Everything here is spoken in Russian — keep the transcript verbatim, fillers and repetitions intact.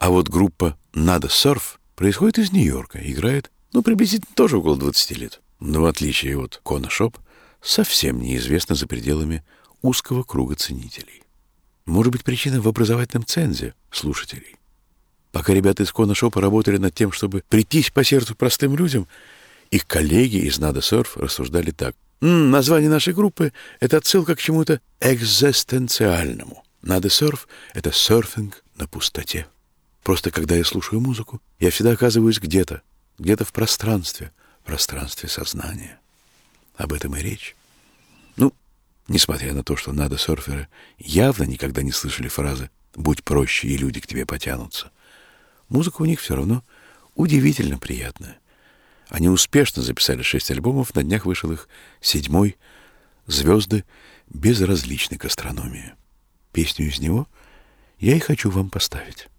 А вот группа «Надо Surf» происходит из Нью-Йорка, играет, ну, приблизительно тоже около двадцати лет. Но в отличие от Кона Shop, совсем неизвестна за пределами узкого круга ценителей. Может быть, причина в образовательном цензе слушателей. Пока ребята из Кона Shop работали над тем, чтобы прийтись по сердцу простым людям, их коллеги из «Надо Surf» рассуждали так. М-м, название нашей группы — это отсылка к чему-то экзистенциальному. «Надо Surf» — это серфинг на пустоте. Просто когда я слушаю музыку, я всегда оказываюсь где-то, где-то в пространстве, в пространстве сознания. Об этом и речь. Ну, несмотря на то, что «Надо Surferы» явно никогда не слышали фразы «будь проще, и люди к тебе потянутся», музыка у них все равно удивительно приятная. Они успешно записали шесть альбомов, на днях вышел их седьмой «Звезды безразличны к астрономии». Песню из него я и хочу вам поставить.